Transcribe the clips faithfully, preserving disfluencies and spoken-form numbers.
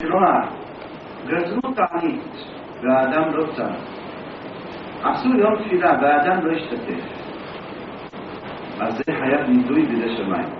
כלומר, גזרו תענית והאדם לא צם. עשו יום תפילה והאדם לא השתתף. אז זה חייב נידוי בידי שמיים.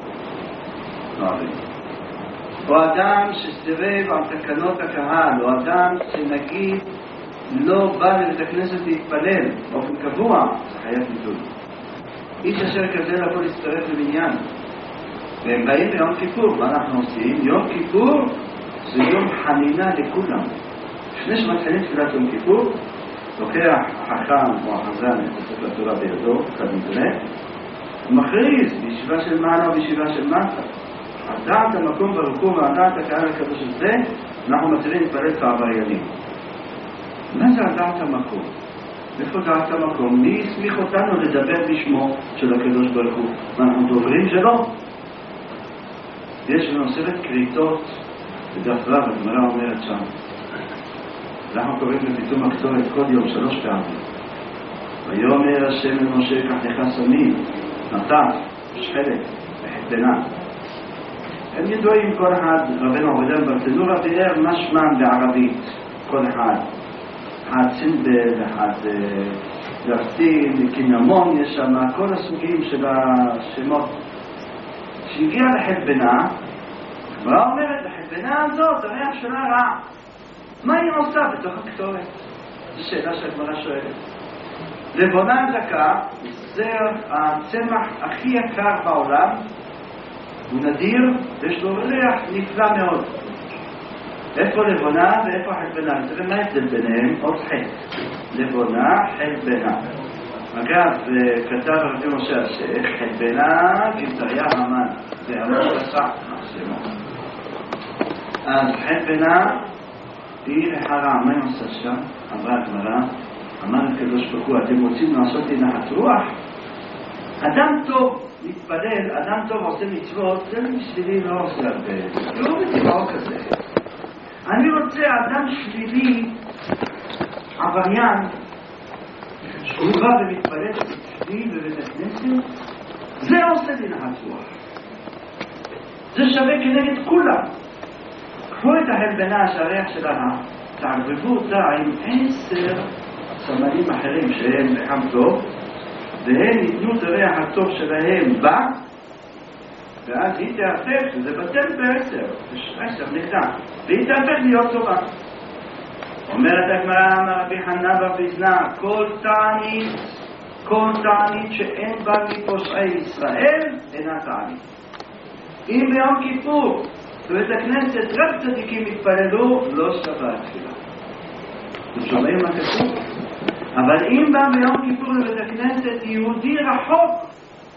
או אדם שסירב על תקנות הקהל, או אדם שנגיד לא בא לבית הכנסת להתפלל באופן קבוע, זה חייב נידוי. איש אשר כזה לא יכול להצטרף לבניין. והם באים ביום כיפור, מה אנחנו עושים? יום כיפור זה יום חנינה לכולם. לפני שמתחילים תפילת יום כיפור, לוקח החכם או החזן את הספר התורה בידו, כנראה, ומכריז בישיבה של מעלה או בישיבה של מטה. על דעת המקום ברוך הוא ועל דעת הקהל הקדוש הזה, אנחנו מתחילים להתפלל כעבריינים. מה זה על דעת המקום? איפה דעת המקום? מי הסמיך אותנו לדבר בשמו של הקדוש ברוך הוא? מה, אנחנו דוברים שלו? יש לנו סרט קריטות בדף רב, הגמרא אומרת שם. אנחנו קוראים בפתאום הקטורת כל יום שלוש פעמים. ויאמר השם למשה קח לך סמים, נטף, שחלת, וחתנה. הם ידועים כל אחד, רבנו עובדיה ברטנורה תיאר מה שמם בערבית, כל אחד. אחד סינבל, אחד גרסין, קינמון, יש שם כל הסוגים של השמות. כשהגיע לחתבנה, הגמרא אומרת, לחתבנה הזאת, הריח שלה רע. מה היא עושה בתוך הקטורת? זו שאלה שהגמרא שואלת. לבונה דקה, זה הצמח הכי יקר בעולם, הוא נדיר, ויש לו ריח נפלא מאוד. איפה לבונה ואיפה חתבנה? תראה מה ההבדל ביניהם? עוד חטא. לבונה, חתבנה. אגב, כתב רבי משה השייח, חתבנה, גבטריה המן. זה אמר עשה, השמות. אז חתבנה, היא לחרה, מה היא עושה שם? אמרה הגמרא, אמר הקדוש ברוך הוא, אתם רוצים לעשות לי נחת רוח? אדם טוב מתפלל, אדם טוב עושה מצוות, זה בשבילי לא עושה הרבה. לא בטבעו כזה. אני רוצה אדם שלילי, עבריין, שהוא בא ומתפלל בשבילי בבית הכנסת, זה עושה לי נחת רוח. זה שווה כנגד כולם. קחו את החלבנה שהריח שלה, תערבבו אותה עם עשר סמלים אחרים שהם לחם טוב, והם ייתנו את הריח הטוב שלהם בה, ואז היא תהפך, שזה בטל בעשר, עשר נקדה, והיא תהפך להיות טובה. אומרת הגמרא, אמר רבי חנא בר ביזנא, כל תענית, כל תענית שאין בה מפושעי ישראל, אינה תענית. אם ביום כיפור, בבית הכנסת רק צדיקים התפללו, לא שווה התפילה. אתם שומעים מה כתוב? אבל אם בא ביום כיפור לבית הכנסת יהודי רחוק,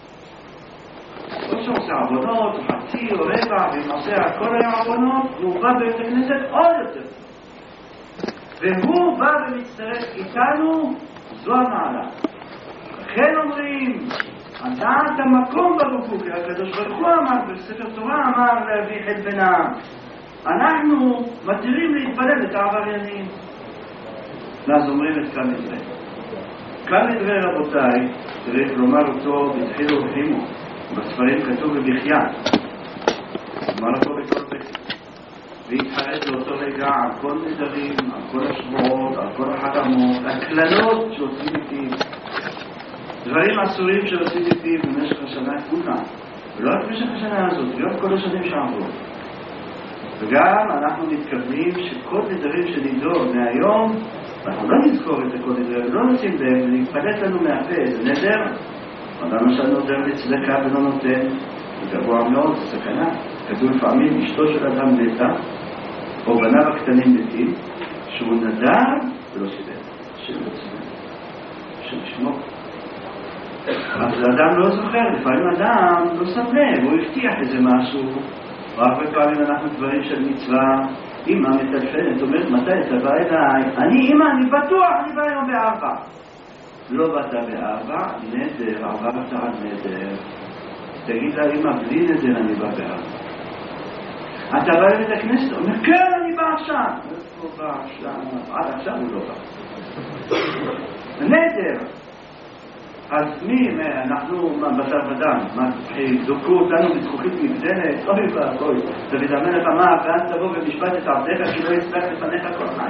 או שעושה עוונות, או חצי או רבע, ואם עושה כל העוונות, והוא בא בבית הכנסת עוד יותר. והוא בא ומצטרף איתנו, זו המעלה. לכן אומרים, הדעת המקום ברוך הוא, כי הקדוש ברוך הוא אמר, בספר תורה אמר להביא חתבנה, אנחנו מתירים להתפלל את העבריינים. ואז אומרים את כאן נדרי. כאן נדרי רבותיי, צריך לומר אותו בתחילו וחימו. בספרים כתוב בבחיה. אמר אותו בכל טקסט. והתחרט לאותו רגע על כל נדרים, על כל השבועות, על כל החרמות, הכללות שעושים איתי. דברים אסורים שעושים איתי במשך השנה כולה. ולא רק במשך השנה הזאת, גם כל השנים שעברו. וגם אנחנו מתכוונים שכל נדרים שנידור מהיום, אנחנו לא נזכור את הכל נדרים, לא נשים לב, להתפלט לנו מהפה, זה נדר. אדם שלנו נודר לצדקה ולא נותן, זה גבוה מאוד, זה סכנה. כתוב לפעמים, אשתו של אדם מתה, או בניו הקטנים מתים, שהוא נדר ולא שילם. שלא שילם. שלשמו. אז האדם לא זוכר, לפעמים אדם לא שם לב, הוא הבטיח איזה משהו, הרבה פעמים אנחנו דברים של מצווה, אמא מטלפנת, אומרת, מתי אתה בא אליי? אני, אמא, אני בטוח, אני בא היום בארבע. לא באת בארבע, נדר, עברת על נדר. תגיד לה, אמא, בלי נדר אני בא בארבע. אתה בא לבית הכנסת? אומר, כן, אני בא עכשיו. איפה בא עכשיו? עד עכשיו הוא לא בא. נדר. אז מי, אנחנו, מה, בשר ודם, מה, דוקו אותנו בזכוכית מבדנת, אוי ואבוי, דוד המלך אמר, ואז תבוא ומשפט את עבדיך, כי לא יצלח לפניך כל חי.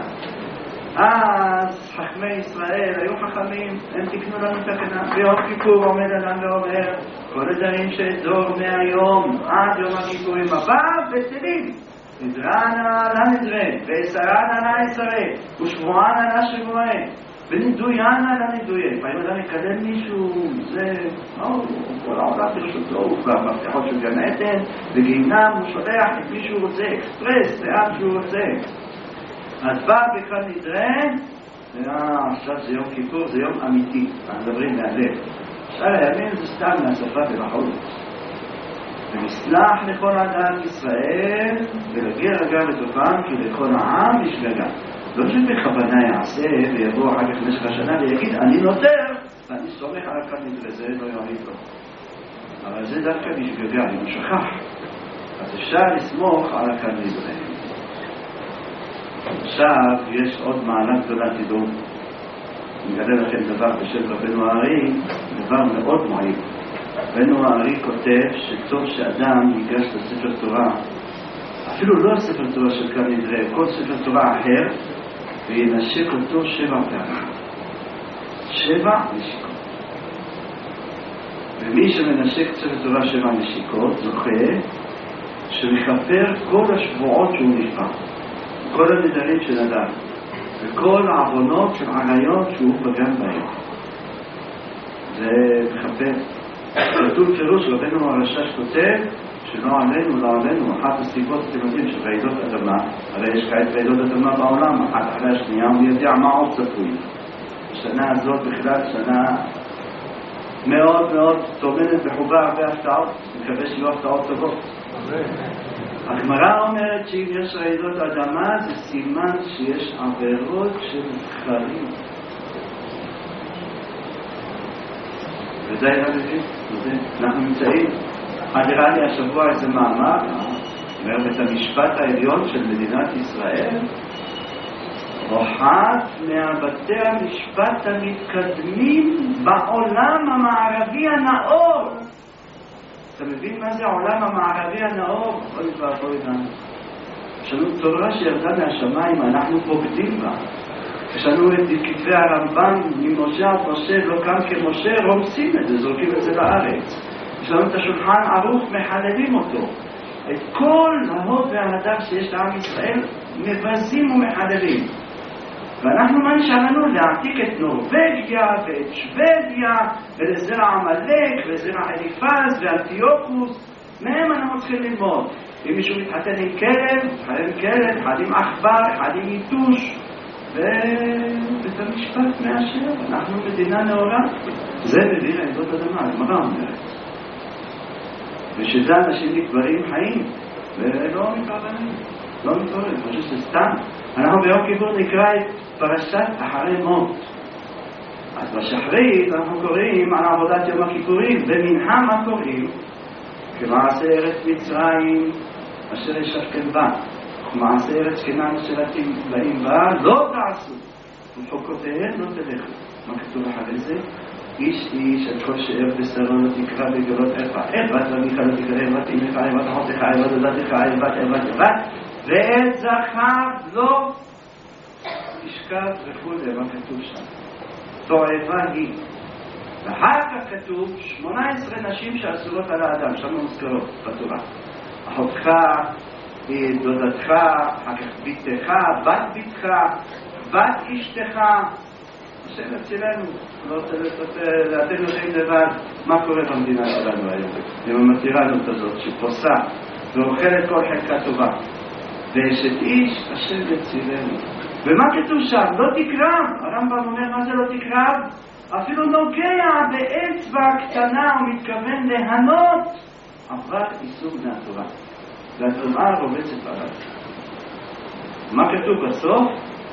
אז חכמי ישראל היו חכמים, הם תקנו לנו תקנה, ביום כיפור עומד אדם ואומר, כל הדברים שאזור מהיום עד יום הכיפורים הבא, בטלים. נדרנה לה נדרה, ועשרנה לה עשרה, ושבוענה לה שבועה. ונידויאנה לנידויה. פעמים אדם מקדם מישהו, זה, או, כל העולם ברשותו, הוא כבר מבטיחות של גן עדן, וגיהנם הוא שולח את מי שהוא רוצה, אקספרס, לאן שהוא רוצה. אז בא בכלל נדרה, עכשיו זה יום כיפור, זה יום אמיתי, אנחנו מדברים מהלב. שאר הימים זה סתם מהשפה ולחולות. ונסלח לכל אדם ישראל, ולגר אגב לתוכם, כי לכל העם יש גגה. לא שבכוונה יעשה ויבוא אחר כך במשך השנה ויגיד אני נותר ואני סומך על הכלל נדרזה לא יוריד לו, אבל זה דווקא בשגגה, אם הוא שכח, אז אפשר לסמוך על הכלל נדרזה. עכשיו יש עוד מעלה גדולה, תדעו, אני אגלה לכם דבר בשם רבנו הארי, דבר מאוד מועיל. רבנו הארי כותב שטוב שאדם ייגש לספר תורה, אפילו לא ספר תורה של כאן נדרה, כל ספר תורה אחר, וינשק אותו שבע פעמים. שבע נשיקות. ומי שמנשק ספר תורה שבע נשיקות זוכה שמכפר כל השבועות שהוא נשבע, כל הנדרים של אדם, וכל העוונות של עריות שהוא פגם בהם. זה מכפר. כתוב פירוש, רבנו הרשש כותב שלא עלינו, לא עלינו, אחת הסיבות אתם יודעים של רעידות אדמה, הרי יש כעת רעידות אדמה בעולם, אחת אחרי השנייה, הוא יודע מה עוד צפוי. השנה הזאת בכלל שנה מאוד מאוד טומנת בחובה הרבה הפתעות, מקווה שיהיו הפתעות טובות. הגמרא אומרת שאם יש רעידות אדמה זה סימן שיש עבירות של זכרים. וזה היה מבין, אנחנו נמצאים. נראה לי השבוע איזה מאמר, אומר בית המשפט העליון של מדינת ישראל, אחת מהבתי המשפט המתקדמים בעולם המערבי הנאור. אתה מבין מה זה העולם המערבי הנאור? אוי ואבוי לנו. יש לנו תורה שירדה מהשמיים, אנחנו בוגדים בה. יש לנו את כתבי הרמב"ן ממשה עד משה, לא קם כמשה, רומסים את זה, זורקים את זה לארץ. יש לנו את השולחן ערוך, מחללים אותו. את כל ההוד וההדר שיש לעם ישראל מבזים ומחללים. ואנחנו מה נשאר לנו? להעתיק את נורווגיה ואת שוודיה ולזרע עמלק וזרע אליפז ואנטיוכוס. מהם אנחנו צריכים ללמוד. אם מישהו מתחתן עם כלב, אחד עם כלב, אחד עם עכבר, אחד עם יתוש. ובית המשפט מאשר, אנחנו מדינה נאורה. זה מביא רעידות אדמה, הגמרא אומרת. ושזה אנשים נקברים חיים, ולא מתערבים, לא מתעוררים, פשוט זה סתם. אנחנו ביום כיפור נקרא את פרשת אחרי מות. אז בשחרית אנחנו קוראים על עבודת יום הכיפורים, במנחה מה קוראים? כמעשה ארץ מצרים אשר ישבתם בה, וכמעשה ארץ כנען אשר אתם באים בה, לא תעשו, וחוקותיהם לא תלכו. מה כתוב אחרי זה? איש איש את כל שאר בשרו לא תקרא בגלות איפה איבת רביך לא תקרא איבת אמך איבת אחותך איבת דודתך איבת איבת איבת ואת זכר לא תשכב וכו'. מה כתוב שם? תועבה היא. ואחר כך כתוב שמונה עשרה נשים שאסורות על האדם, שם מוזכרות בתורה. אחותך, דודתך, אחר כך ביתך, בת ביתך, בת אשתך. השם אצלנו, אתם יודעים לבד מה קורה במדינה שלנו היום, עם המתירנות הזאת שפוסה ואוכלת כל חלקה טובה. ואשת איש, השם אצלנו. ומה כתוב שם? לא תקרב. הרמב"ם אומר מה זה לא תקרב? אפילו נוגע באצבע קטנה ומתכוון להנות, אבל איסור מהתורה. והטומאה רובצת עליו. מה כתוב בסוף?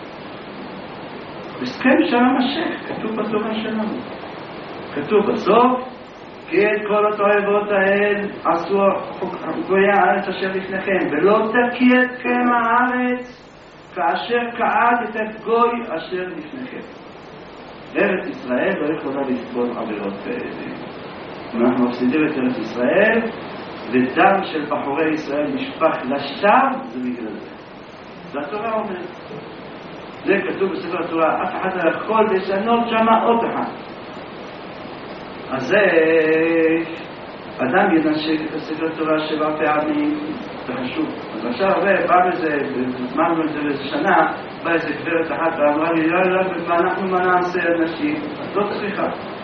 הסכם שלום השך, כתוב בתורה שלנו. כתוב בסוף, כי את כל התועבות האל עשו גויי הארץ אשר לפניכם, ולא תקיא אתכם הארץ כאשר קעד את הגוי אשר לפניכם. ארץ ישראל לא יכולה לסבול עבירות כאלה. אם אנחנו מפסידים את ארץ ישראל, ודם של בחורי ישראל נשפך לשווא, זה בגלל זה. זה התורה אומרת. זה כתוב בספר התורה, אף אחד לא יכול לשנות שמה עוד אחד. אז זה, אדם ינשק את הספר התורה שבע פעמים, זה חשוב. אז עכשיו הרבה, בא בזה, זמנו את זה באיזה שנה, בא איזה גברת אחת ואמרה לי, לא, לא, לא, אנחנו מה נעשה אנשים? אז לא צריכה.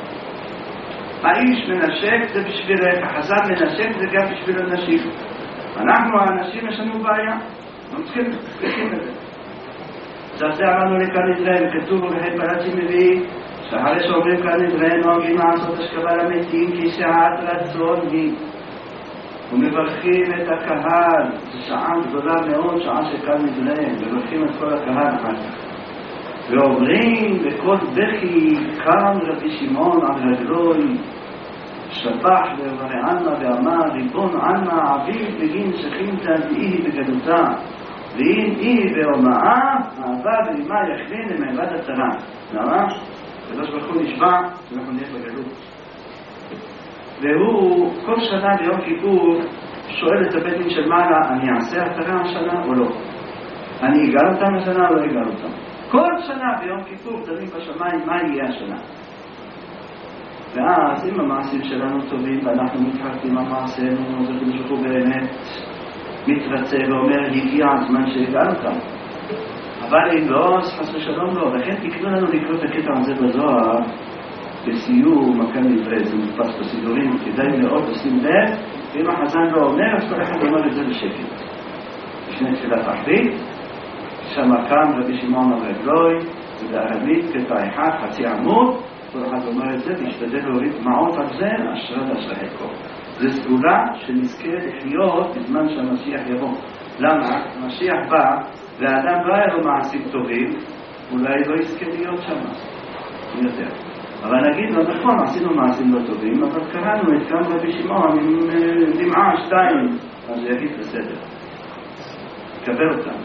האיש מנשק זה בשבילך, החזן מנשק זה גם בשביל אנשים. אנחנו האנשים יש לנו בעיה, לא צריכים את זה. אז זה אמרנו לכאן נדרן, כתוב ולכן פלצי מביא, שאחרי שאומרים כאן נדרן, נוהגים לעשות השכבה למתים, כי שעת רצון היא. ומברכים את הקהל, זו שעה גדולה מאוד, שעה שכאן נדרן, מברכים את כל הקהל אחר כך. ואומרים בכל בכי, קם רבי שמעון על רגלוי, שפח ורענה ואמר, ריבון עלמא עביד בגין שכינתא דאי בגדותה, ואם אי והומאה, אהבה ואימה יכלין למעבד הצרה. למה? הקדוש ברוך הוא נשבע שאנחנו נהיה בגלות. והוא כל שנה ביום כיפור שואל את הבית דין של מעלה, אני אעשה התרה השנה או לא? אני אגאל אותם השנה או לא אגאל אותם? כל שנה ביום כיפור דנים בשמיים מה יהיה השנה. ואז אם המעשים שלנו טובים ואנחנו מתחרטים על מעשינו, אז הקדוש ברוך הוא באמת מתרצה ואומר, הגיע הזמן שהגענו אותם. אבל אם לא, אז חס ושלום לא. לכן תקנו לנו לקרוא את הקטע הזה בזוהר, בסיום, מכאן נברא, זה מודפס בסידורים, כדאי מאוד לשים לב, ואם החזן לא אומר, אז כל אחד אומר את זה בשקט. לפני תפילת ערבית, שם קם רבי שמעון על רגלוי, זה בארמית, קטע אחד, חצי עמוד, כל אחד אומר את זה, להשתדל להוריד דמעות על זה, אשרת אשרי חלקו. זה סגולה שנזכה לחיות בזמן שהמשיח יבוא. למה? המשיח בא, והאדם לא היה לו מעשים טובים, אולי לא יזכה להיות שם. אני יודע. אבל נגיד לו, נכון, עשינו מעשים לא טובים, אבל קראנו את כאן רבי שמעון עם דמעה שתיים, אז הוא יגיד בסדר. קבל אותם.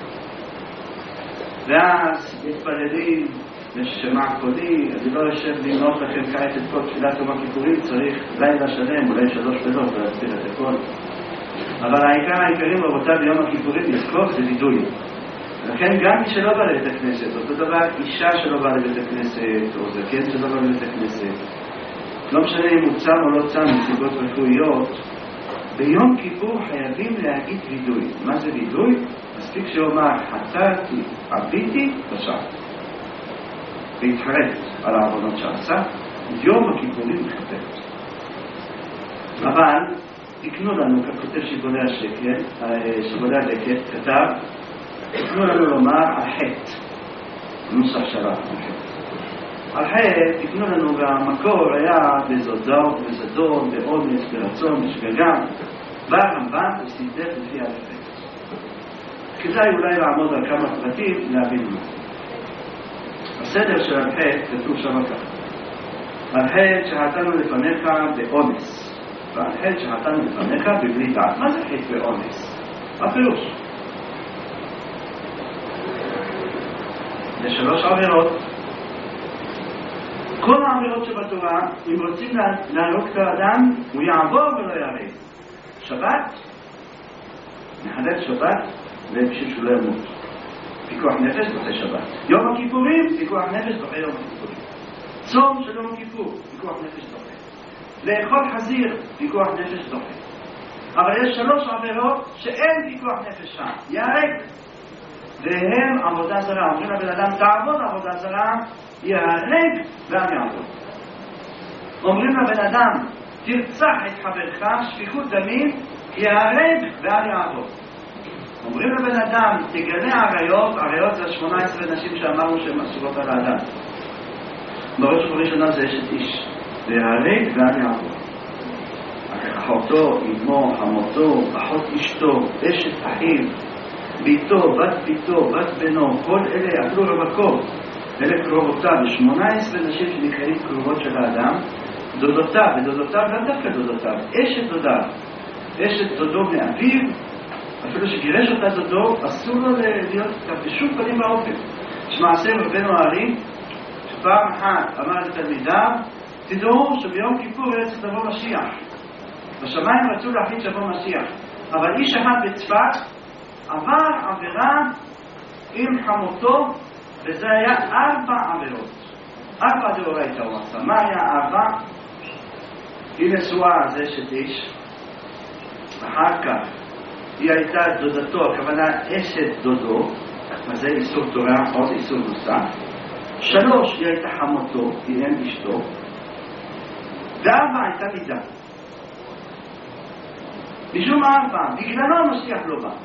ואז מתפללים, יש שמע קולי, אני לא יושב למנות לכם כעת את כל תפילת יום הכיפורים, צריך לילה שלם, אולי שלוש לילות, להסביר את הכל. אבל העיקר העיקרים רבותיו ביום הכיפורים לזכור זה וידוי. לכן גם מי שלא בא לבית הכנסת, אותו דבר אישה שלא בא לבית הכנסת, או זקן שלא בא לבית הכנסת, לא משנה אם הוא צם או לא צם מסיבות רפואיות, ביום כיפור חייבים להגיד וידוי. מה זה וידוי? מספיק שאומר, חטאתי, עביתי, פשעתי. והתחרט על העבודות שעשה, יום הכיפורים מחטאת. אבל תקנו לנו, ככותב שיבולי השקל, שיבולי הדקת, כתב, תקנו לנו לומר על חטא, נוסח שלח על חטא. על חטא, תקנו לנו והמקור היה בזדון, בזדון, באונס, ברצון, בשגגה, והרמב"ם וסידר לפי הרפט. כדאי אולי לעמוד על כמה פרטים להבין מה. הסדר של החטא כתוב שם ככה. החטא שחטאנו לפניך באונס, והחטא שחטאנו לפניך בבלי דעת. מה זה חטא באונס? הפירוש. זה שלוש עבירות. כל העבירות שבתורה, אם רוצים להרוג את האדם, הוא יעבור ולא יהרג. שבת, נחלל שבת, ובשביל שהוא לא ימות. פיקוח נפש דוחה שבת. יום הכיפורים, פיקוח נפש דוחה יום הכיפורים. צום של יום כיפור, פיקוח נפש דוחה. לאכול חזיר, פיקוח נפש דוחה. אבל יש שלוש עבירות שאין פיקוח נפש שם. יהרג. והם עבודה זרה. אומרים לבן אדם, תעבוד עבודה זרה, יהרג ואני יעבוד. אומרים לבן אדם, תרצח את חברך, שפיכות דמים, יהרג ואני יעבוד. אומרים לבן אדם, תגלה עריות, עריות זה שמונה עשרה נשים שאמרנו שהן אסורות על האדם. בראש ובראשונה זה אשת איש. ויהרג ואני יעבוד. אחותו, אמו, חמותו, אחות אשתו, אשת אחיו, ביתו, בת ביתו, בת בנו, כל אלה, אפילו רווקות, אלה קרובותיו, שמונה עשרה נשים שנקראים קרובות של האדם, דודותיו, ודודותיו לא דווקא דודותיו, אשת דודיו, אשת דודו מאביו, אפילו שגירש אותה דודו, אסור לו להיות בשום פנים באופן. שמעשה רבנו הערים, פעם אחת אמר לתלמידיו, תדעו שביום כיפור יהיה צריך לבוא משיח. בשמיים רצו להחליט שבוא משיח, אבל איש אחד בצפת עבר עבירה עם חמותו, וזה היה ארבע עבירות. ארבע דאורייתא הוא עשה. מה היה ארבע? היא נשואה, זה אשת איש. אחר כך היא הייתה דודתו, הכוונה אשת דודו, אז זה איסור תורה, עוד איסור נוסף. שלוש, היא הייתה חמותו, היא אין אשתו. וארבע הייתה מידה. משום ארבע, בגללו המשיח לא בא.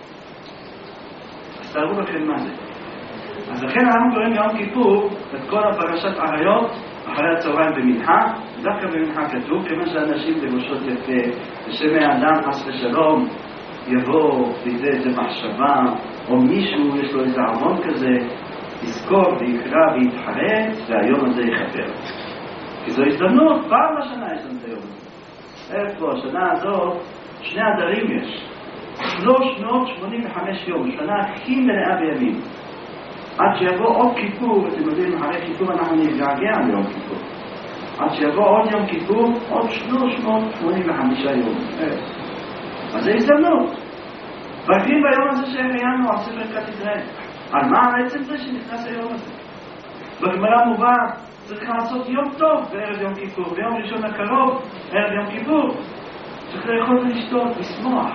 אז תארו לכם מה זה. אז לכן אנחנו קוראים יום כיפור את כל הפרשת עריות אחרי הצהריים במנחה. דווקא במנחה כתוב, כיוון שאנשים לבושות יפה, ושמי האדם חס ושלום יבוא לידי איזה מחשבה, או מישהו יש לו איזה עוון כזה, יזכור ויקרא ויתחרט, והיום הזה יכפר. כי זו הזדמנות, פעם בשנה יש לנו את היום הזה. איפה, השנה הזאת, שני הדרים יש. שלוש מאות שמונים וחמש יום, שנה הכי מלאה בימים. עד שיבוא עוד כיפור, אתם יודעים, אחרי כיפור אנחנו נתגעגע ליום כיפור. עד שיבוא עוד יום כיפור, עוד שלוש מאות שמונים וחמש יום. אז זה הזדמנות. ברכים ביום הזה שהחיינו על ספר ברכת ישראל. על מה בעצם זה שנכנס היום הזה? בגמרא מובא, צריך לעשות יום טוב בערב יום כיפור. ביום ראשון הקרוב, ערב יום כיפור, צריך לאכול ולשתות, לשמוח.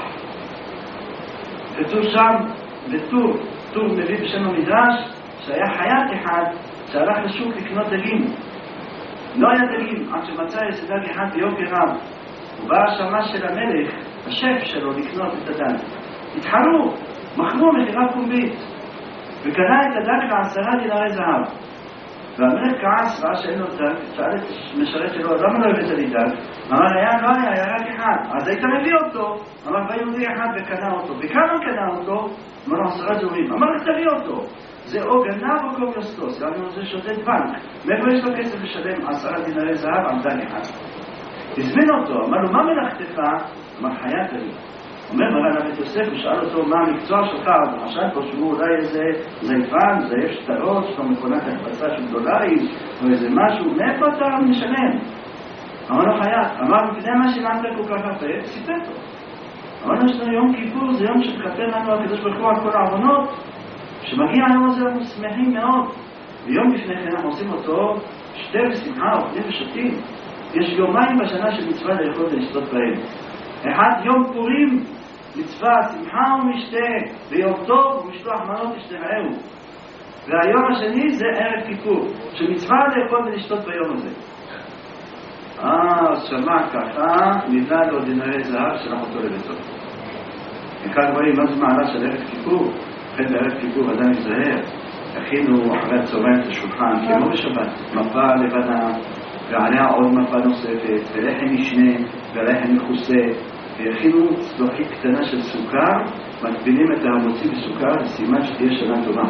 כתוב שם בטור, טור מביא בשם המדרש, שהיה חייט אחד שהלך לשוק לקנות דגים. לא היה דגים, עד שמצא איזה דג אחד ביוקר רב. הוא בא השמש של המלך, השף שלו, לקנות את הדג. התחרו, מכרו מחירה פומבית, וקנה את הדג לעשרה דינרי זהב. והמלך כעס, ראה שאין לו דג, שאל את משרת שלו, למה לא הבאת לי דג? אמר, היה, לא היה, היה רק אחד. אז היית מביא אותו, אמר, בא יהודי אחד וקנה אותו. וכמה קנה אותו? אמר, עשרה זורים. אמר, תביא אותו. זה או גנב או קוב יסטוס, גם אם זה שודד בנק. מאיפה יש לו כסף לשלם עשרה דינרי זהב על דג אחד? הזמין אותו, אמר לו, מה מלאכתך? אמר, חיית לי. אומר מרן הבית יוסף, ושאל אותו מה המקצוע שלך, אז חשב פה שהוא אולי איזה זייפן, זייף שטרות, שאתה מכונת החפצה של דולרים, או איזה משהו, מאיפה אתה משלם? אמר לו חיית, אמר לו, כדי מה שילמת כל כך הרבה, סיפר אותו. אמר לו, יש לנו יום כיפור, זה יום שתכפר לנו הקדוש ברוך הוא על כל העוונות, שמגיע היום הזה אנחנו שמחים מאוד. ויום לפני כן אנחנו עושים אותו, שתה ושמחה, אוכלים ושתים. יש יומיים בשנה של מצווה לאכול ולשתות בהם. אחד יום פורים, מצווה, שמחה ומשתה, ויום טוב ומשלוח מנות תשתרעהו. והיום השני זה ערב כיפור, שמצווה לאכול ולשתות ביום הזה. אה, שמע ככה, ניתן לו דינרי זהב שלח אותו לביתו. וכאן רואים מה זה מעלה של ערב כיפור. אחרי בערב כיפור אדם יזהר, הכינו אחרי הצהריים את השולחן, כמו בשבת, מפה לבנה, ועליה עוד מפה נוספת, ולחם משנה, ולחם מכוסה, והכינו צלוחית קטנה של סוכר, מטבילים את המוציא בסוכר, וסימן שתהיה שנה טובה.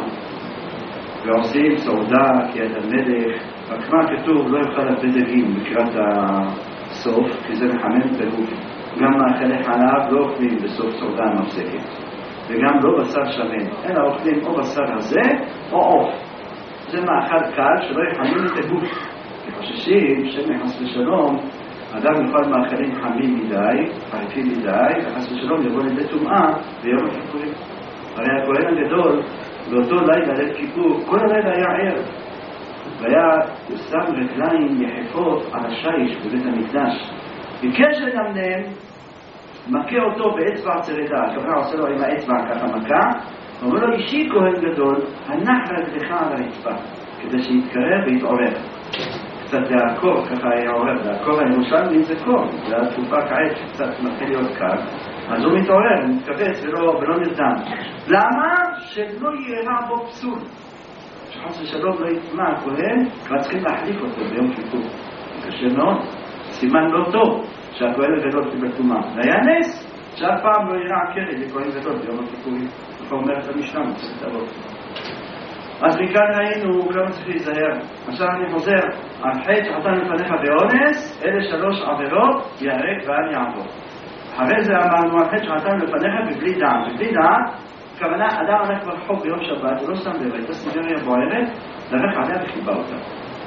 ועושים סעודה, כי את המלך, וכמה כתוב, לא יוכל לתת דגים לקראת הסוף, כי זה מחמם את הגוף. גם מאכלי חלב לא אוכלים בסוף סעודה המפסקת. וגם לא בשר שמן, אלא אוכלים או בשר הזה או עוף. זה מאכל קל שלא יחמים את הגוף. כי חוששים שמחס ושלום, אדם יאכל מאכלים חמים מדי, חריפים מדי, וחס ושלום יבוא לידי טומאה ביום הכיפורים. הרי הכהן הגדול, באותו לילה, ליל כיפור, כל הלילה היה ערב. והיה שם רגליים יחפות על השיש בבית המקדש. ביקש לנמנם, מכה אותו באצבע צרדה, הכוונה עושה לו עם האצבע ככה מכה, אומר לו, אישי כהן גדול, הנח רגלך על הרצפה, כדי שיתקרב ויתעורר. קצת לעקור, ככה היה עורר, לעקור הירושלמי זה קור, זה התקופה כעת שקצת מתחיל להיות קר, אז הוא מתעורר, הוא מתכווץ ולא, ולא נרדם. למה? שלא יראה בו פסול. שחוס ושלום לא יטמע הכהן, וצריכים להחליף אותו ביום כיפור. קשה מאוד, סימן לא טוב. שהכהן הגדול קיבל טומאה. והיה נס שאף פעם לא יראה קרב לכהן גדול ביום הכיפורים. וכך אומרת המשנה, מצוות אבות. אז מכאן ראינו כמה צריך להיזהר. עכשיו אני חוזר, על חטא שחטא לפניך באונס, אלה שלוש עבירות, יהרג ואל יעבור. אחרי זה אמרנו על חטא שחטא לפניך בבלי דעת. בבלי דעת, הכוונה, אדם הולך ברחוב ביום שבת, הוא לא שם לב, הייתה סיגריה בוערת, דרך עליה וחיבה אותה.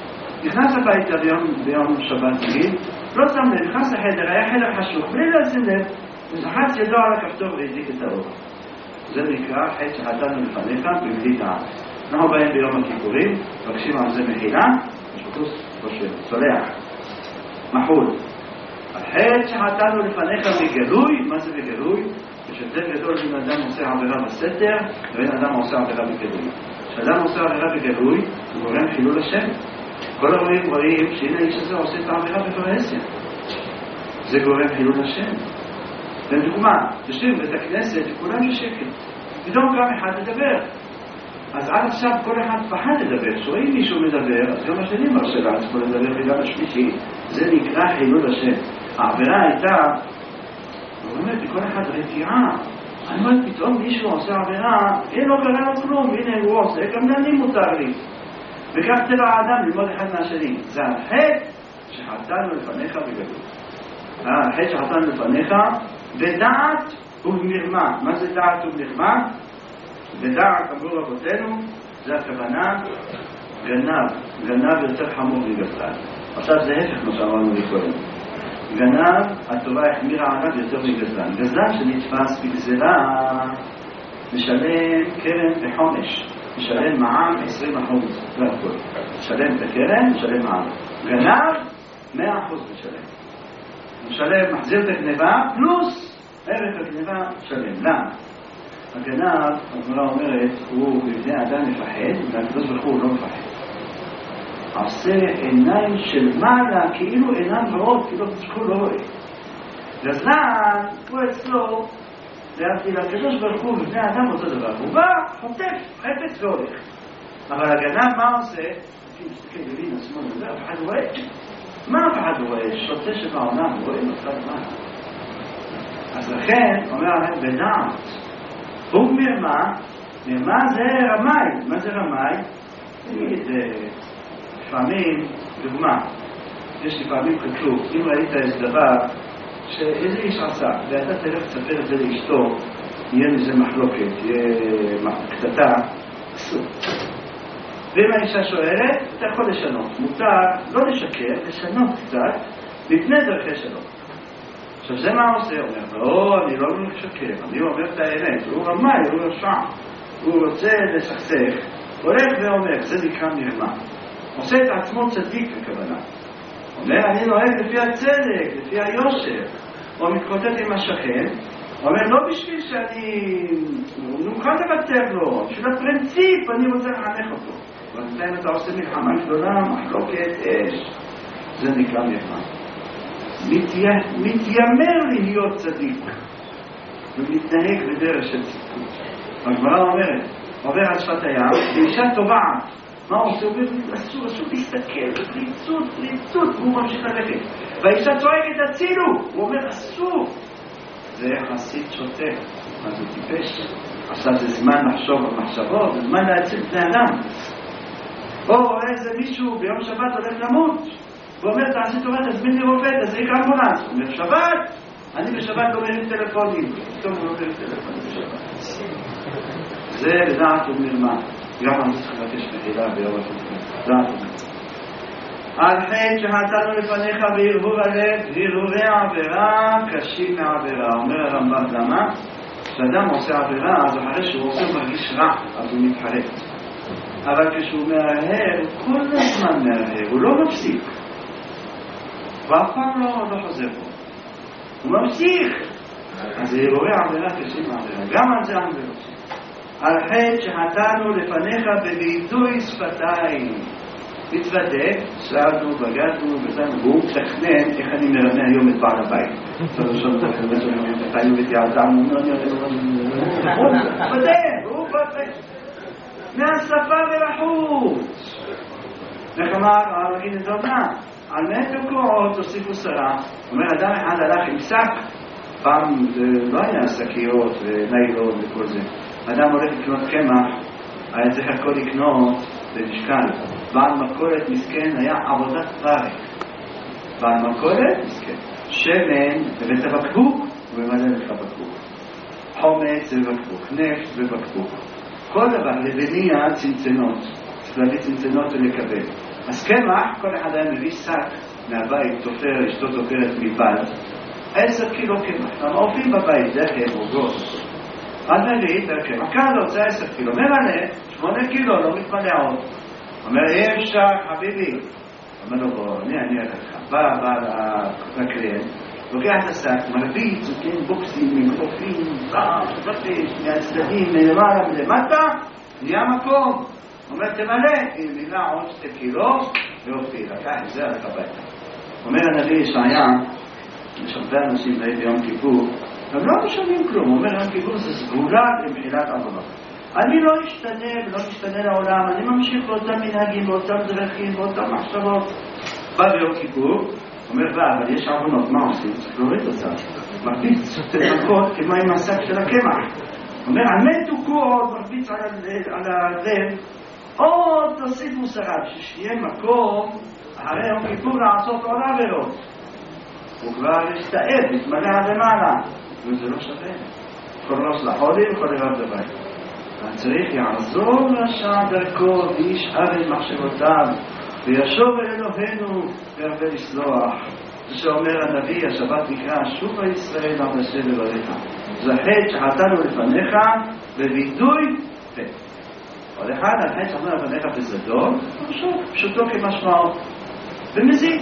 נכנס הביתה ביום, ביום שבת רגיל, לא שם לב, נכנס לחדר, היה חדר חשוך, בלי לשים לב, וזחץ ידו על הכפתור והדליק את האור. זה נקרא חטא שחטאנו לפניך בבלי טעם. אנחנו באים ביום הכיפורים, מבקשים על זה מחילה, ושבטוס חושב, צולח, מחול. החטא שחטאנו לפניך בגלוי, מה זה בגלוי? כשהבדל גדול בין אדם עושה עבירה בסתר, ובין אדם עושה עבירה בגלוי. כשאדם עושה עבירה בגלוי, הוא גורם חילול השם. כל הרואים רואים שהנה האיש הזה עושה את העבירה בפרהסיה. זה גורם חילול השם. לדוגמה, יושבים בית הכנסת וכולם בשקט. פתאום גם אחד לדבר. אז עד עכשיו כל אחד פחד לדבר. שרואים מישהו מדבר, אז גם השני מרשה לעצמו לדבר וגם השלישי. זה נקרא חילול השם. העבירה הייתה, הוא אומר, בכל אחד רתיעה. אני אומר, פתאום מישהו עושה עבירה, אין לו קרה לו כלום, הנה הוא עושה, גם אני מותר לי. וכך טבע האדם ללמוד אחד מהשני. זה החטא שחטאנו לפניך בגדול. החטא שחטאנו לפניך בדעת ובמרמה. מה זה דעת ובמרמה? בדעת, אמרו רבותינו, זה הכוונה גנב. גנב יותר חמור מגזלן. עכשיו זה הפך מה שאמרנו מקודם. גנב, התורה החמירה עליו יותר מגזלן. גזלן שנתפס בגזלה משלם קרן בחומש. משלם מע"מ עשרים אחוז. זה הכל. משלם את הקרן, משלם מע"מ. גנב, מאה אחוז משלם. משלם, מחזיר את הגניבה, פלוס ערך הגניבה משלם. למה? הגנב, הגמרא אומרת, הוא בבני אדם מפחד, והקדוש ברוך הוא לא מפחד. עושה עיניים של מעלה, כאילו עיניים רעות, כאילו הקדוש לא רואה. גזלן, הוא אצלו, להבדיל הקדוש ברוך הוא ובני אדם אותו דבר. הוא בא, חוטף, חפץ והולך. אבל הגנב מה עושה? מסתכל ימין, השמאל, וזה, אף אחד רואה. מה אף אחד רואה? שוטה שבעולם, רואה מצד מה. אז לכן, אומר עליהם, בדעת. הוא מרמה, מרמה זה רמאי. מה זה רמאי? תגיד, לפעמים, דוגמה, יש לפעמים כתוב, אם ראית איזה דבר, שאיזה איש עשה, ואתה תלך לספר את זה לאשתו, יהיה מזה מחלוקת, יהיה קטטה, אסור. ואם האישה שואלת, אתה יכול לשנות. מותר לא לשקר, לשנות קצת, לפני דרכי שלום. עכשיו זה מה עושה? הוא אומר, לא, אני לא משקר, אני אומר את האמת, הוא רמאי, הוא רשע, הוא רוצה לסכסך, הולך ואומר, זה נקרא מרמה. עושה את עצמו צדיק בכוונה. אומר, אני נוהג לפי הצדק, לפי היושר. הוא מתקוטט עם השכן, אומר, לא בשביל שאני נוכל לבטר לו, בשביל הפרינציפ, אני רוצה לחנך אותו. אבל אתה עושה מלחמה גדולה, מחלוקת, אש. זה נקרא מרמה. מתיימר להיות צדיק, ומתנהג בדרך של צדקות. הגמרא אומרת, עובר על שפת הים, ואישה טובעת. מה הוא עושה? הוא אומר, אסור, אסור להסתכל, פליצות, פליצות, והוא ממשיך ללכת. והאישה צועקת, הצילו! הוא אומר, אסור. זה יחסית שוטה. מה זה טיפש? עכשיו זה זמן לחשוב על מחשבות, זה זמן להציל בני אדם. או רואה איזה מישהו ביום שבת הולך למות, הוא אומר, תעשי טובה, תזמין לי רופא, תזריק אמבולנס. הוא אומר, שבת? אני בשבת לא מרים טלפונים. פתאום הוא לא מרים טלפונים בשבת. זה לדעת ומרמה. גם אני צריך לבקש מחילה ביום השבת. דעת ומרמה. על חטא שחטאנו לפניך בהרהור הלב, הרהורי העבירה קשים מהעבירה. אומר הרמב"ם, למה? כשאדם עושה עבירה, אז אחרי שהוא עושה מרגיש רע, אז הוא מתחרט. אבל כשהוא מהרהר, כל הזמן מהרהר, הוא לא מפסיק. ואף פעם לא, לא חוזר פה. הוא ממשיך. אז הרהורי העבירה קשים מהעבירה. גם על זה אנחנו רוצים. על חטא שחטאנו לפניך בביטוי שפתיים. מתוודק, שאלנו, בגדנו, וזנו, והוא מתכנן איך אני מרמה היום את בעל הבית. זאת אומרת, תתאינו ותיעזרנו, הוא מתוודק, הוא מתוודק. מהשפה ולחוץ. איך אמר, הרגיל נדונה, על מאת מקורות הוסיפו שרה. אומר, אדם אחד הלך עם שק, פעם לא היה שקיות וניילון וכל זה. אדם הולך לקנות קמח, היה צריך הכל לקנות במשקל. בעל מכולת מסכן היה עבודת פרך. בעל מכולת מסכן. שמן בבית הבקבוק, הוא ממלא לך בקבוק. חומץ בבקבוק, נפט בבקבוק. כל דבר, לבניה צנצנות. צריך להביא צנצנות ולקבל. אז קמח, כל אחד היה מביא שק מהבית, תופר, אשתו תופרת מפד, עשר קילו קמח. למה אופים בבית, דחם, עוגות. אז מביא את הקמח, כאן לא, זה עשר קילו. מרנה, שמונה קילו, לא מתמלא עוד. אומר, אי אפשר, חביבי. אומר לו, בוא, אני אענה לך. בא, בא לקליינט, לוקח את השק, מרביץ, זוקים בוקסים, מיקרופים, בטש, מהצדדים, מלמעלה, מלמטה, נהיה מקום. אומר, תמלא, היא מילה עוד שתי קילו, ואופי, לקח את זה הלך הביתה. אומר הנביא ישעיה, יש הרבה אנשים באים ביום כיפור, הם לא משנים כלום. הוא אומר, יום כיפור זה סגולה למחילת עוונות. אני לא אשתנה ולא משתנה לעולם, אני ממשיך באותם מנהגים, באותם דרכים, באותם מחשבות. בא ביום כיפור, אומר, בא, אבל יש עוונות, מה עושים? צריך להוריד אותם. מרביץ תלכות כמו עם השק של הקמח. אומר, המתוקו עוד מרביץ על הלב, עוד תוסיף מוסריו, ששיהיה מקום אחרי יום כיפור לעשות עוד עבירות. הוא כבר יסתעד, מתמלא עד למעלה, וזה לא שווה. כל ראש לחולי וכל דבר בבית. צריך יעזור לשעה דרכו וישאר את מחשבותיו וישוב אל אלוהינו והרבה לסלוח. זה שאומר הנביא, השבת נקרא שובה ישראל עד אשר לבריך. זה חטא שחטאנו לפניך בווידוי פה. עוד אחד, על חטא שחטאנו לפניך בזדון, פשוטו כמשמעו במזיד.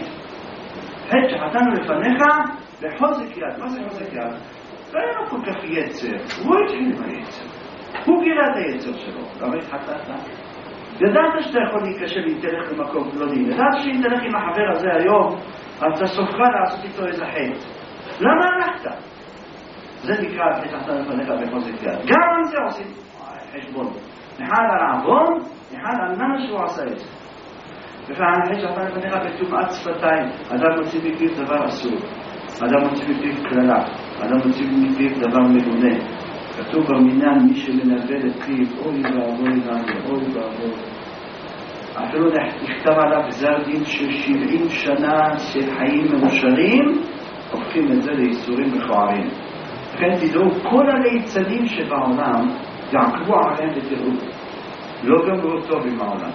חטא שחטאנו לפניך בחוזק יד. מה זה חוזק יד? לא היה לו כל כך יצר, הוא התחיל עם היצר, הוא גילה את היצר שלו. למה התחתת? ידעת שאתה יכול להיקשר אם תלך למקום פלוני, ידעת שאם תלך עם החבר הזה היום אתה סופך לעשות איתו איזה חטא. למה הלכת? זה נקרא חטא שחטאנו לפניך בחוזק יד. גם על זה עושים חשבון, נחל על העוון, נחל על למה שהוא עשה את זה. וכאן חטא שחטאנו לפניך בטומאת שפתיים. אדם מוציא מפיו דבר אסור, אדם מוציא מפיו כללה, אדם מוציא מפיו דבר מגונה. כתוב במינן, מי שמנבל את פיו, אוי ואבוי לנו, אוי ואבוי. אפילו נכתב עליו גזר דין של שבעים שנה של חיים מאושרים, הופכים את זה לאיסורים מכוערים. לכן תדעו, כל הליצנים שבעולם יעקבו עליהם ותראו, לא גמרו טוב עם העולם.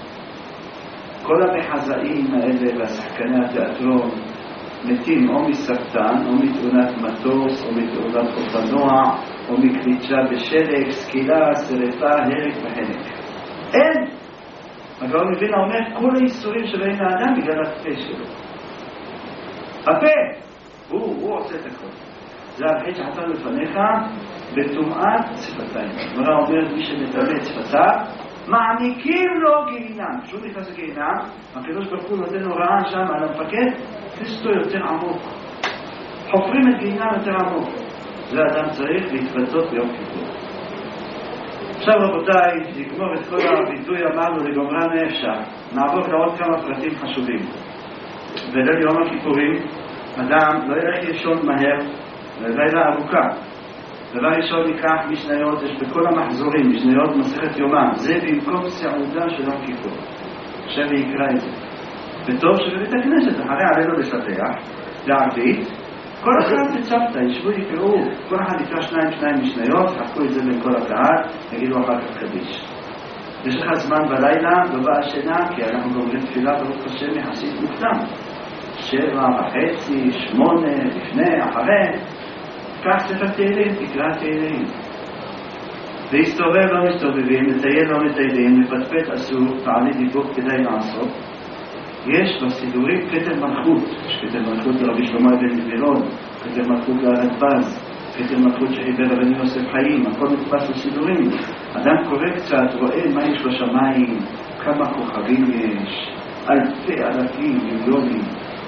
כל המחזאים האלה והשחקני התיאטרון מתים או מסרטן, או מתאונת מטוס, או מתאונת אופנוע, או מקליצה בשלג, סקילה, שריפה, הרג וחנק. אין! הגאון מווילנה אומר, כל האיסורים שבאים לאדם בגלל הפה שלו. הפה! הוא, הוא עושה את הכל. זה החטא שחטאנו לפניך בטומאת שפתיים. הגמרא אומרת, מי שמטמא את שפתיו, מעניקים לו גיהינום. כשהוא נכנס לגיהינום, הקדוש ברוך הוא נותן הוראה שם על המפקד, תסתו יותר עמוק. חופרים את גיהינום יותר עמוק. זה אדם צריך להתוודות ביום כיפור. עכשיו רבותיי, נגמור את כל הביטוי אמרנו לגמרי מאפשר. נעבור לעוד כמה פרטים חשובים. בליל יום הכיפורים, אדם לא ילך לישון מהר, לילה ארוכה. דבר ראשון ניקח משניות, יש בכל המחזורים, משניות מסכת יומם. זה במקום סעודה של יום כיפור. עכשיו ויקרא את זה. וטוב שבבית הכנסת, אחרי עלינו לספח, לערבית, כל אחד בצפתה, ישבו יקראו, כל אחד יקרא שניים שניים משניות, חכו את זה בין כל הקהל, יגידו אחר כך קדיש. יש לך זמן בלילה, לא באה שינה, כי אנחנו גומרים תפילה ברוך השם יחסית מוקדם. שבע וחצי, שמונה, לפני, אחרי, כך ספר תהילים, תקרא תהילים. להסתובב לא מסתובבים, לטייל לא מטיילים, לפטפט אסור, תעלי דיבור כדאי לעשות. יש בסידורים כתר מלכות, יש כתר מלכות לרבי שלמה בן גבירון, כתר מלכות לארנפז, כתר מלכות שחיבר רבני יוסף חיים, הכל נתפס בסידורים. אדם קורא קצת, רואה מה יש בשמיים, כמה כוכבים יש, אלפי אלפים, מיליונים,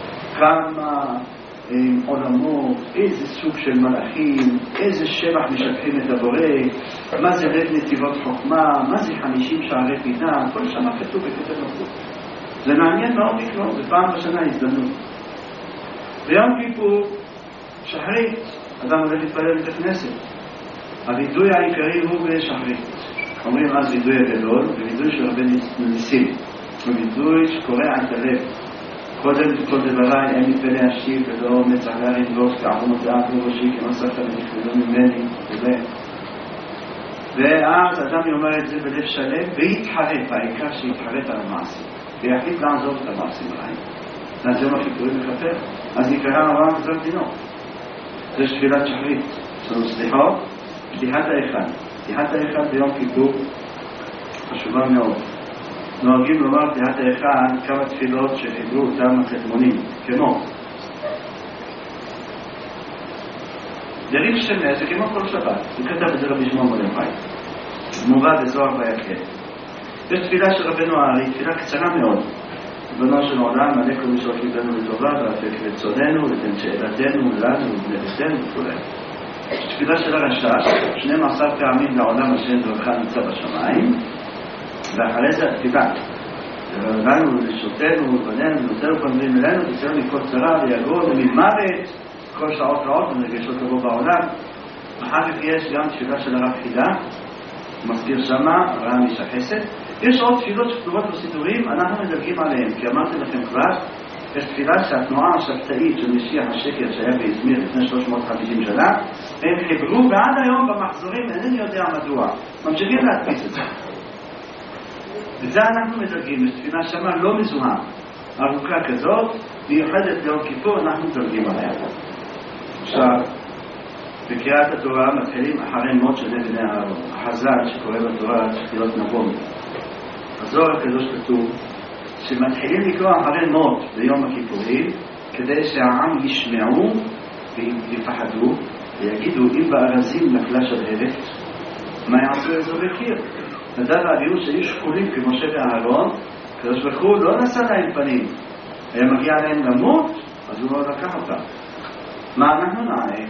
כמה הם, עולמות, איזה סוג של מלאכים, איזה שבח משבחים את הבורא, מה זה לב נתיבות חוכמה, מה זה חמישים שערי פינה, כל שמה כתוב בכתר מלכות. זה מעניין מאוד לקרוא, זה פעם בשנה הזדמנות. ביום כיפור, שחרית, אדם הולך להתפלל בית הכנסת. הווידוי העיקרי הוא בשחרית. אומרים אז וידוי הגדול, ווידוי של הרבה ניסים. ווידוי שקורע את הלב. קודם כל דבריי, אין מתפלא אשיב, ולא מצער לנבוס, כעבור מודעת לראשי, כמו ספר ונכבדו ממני, וזה. ואז אדם יאמר את זה בלב שלם, והתחרט, העיקר שהתחרט על המעשה. ויחליט לעזוב את המעשים הרעים. אז יום הכיפורים מכפר, אז יקרא אברהם גזר דינו. זה תפילת שחרית. יש לנו סליחות, פתיחת האחד. פתיחת האחד ביום כיפור חשובה מאוד. נוהגים לומר פתיחת האחד כמה תפילות שחיברו אותם הקדמונים, כמו דריב שנה, זה כמו כל שבת. הוא כתב את זה רבי שמעון בר יוחאי. מובא בזוהר ויקהל. יש תפילה של רבנו הארי, תפילה קצרה מאוד. ריבונו של עולם, מלא כל משעות ליבנו לטובה, והפק רצוננו, ותן שאלתנו, לנו, ובנתנו וכו'. יש תפילה של הרש"ש, שנים עשר פעמים לעולם השם דברך נמצא בשמיים, ואחרי זה התפילה. לנו, לשותנו, ובננו, ונותנו פנדרים אלינו, תצאנו מכל צרה, ויגור ממוות, כל שעות רעות, ונרגשות לבוא בעולם. אחר כך יש גם תפילה של הרב חידה, מזכיר שמה, רם איש החסד. יש עוד תפילות שכתובות בסידורים, אנחנו מדלגים עליהן, כי אמרתי לכם כבר, יש תפילה שהתנועה השבתאית של משיח השקר שהיה באזמיר לפני שלוש מאות וחמישים שנה, הם חיברו, ועד היום במחזורים, אינני יודע מדוע, ממשיכים להדפיס את זה. וזה אנחנו מדלגים, יש תפילה שמה לא מזוהה, ארוכה כזאת, מיוחדת ליום כיפור, אנחנו מדלגים עליה. עכשיו, בקריאת התורה מתחילים אחרי מות של בני אהרון. החז"ל שקורא בתורה צריך להיות נבון. הזוהר הקדוש כתוב שמתחילים לקרוא אחרי מות ביום הכיפורים כדי שהעם ישמעו ויפחדו ויגידו אם בארזים נפלה שלהבת מה יעשו איזו בקיר. נדע והביאו שהיו שקולים כמשה ואהרון, הקדוש ברוך הוא לא נשא להם פנים, היה מגיע להם למות, אז הוא לא לקח אותם. מה אנחנו נענה?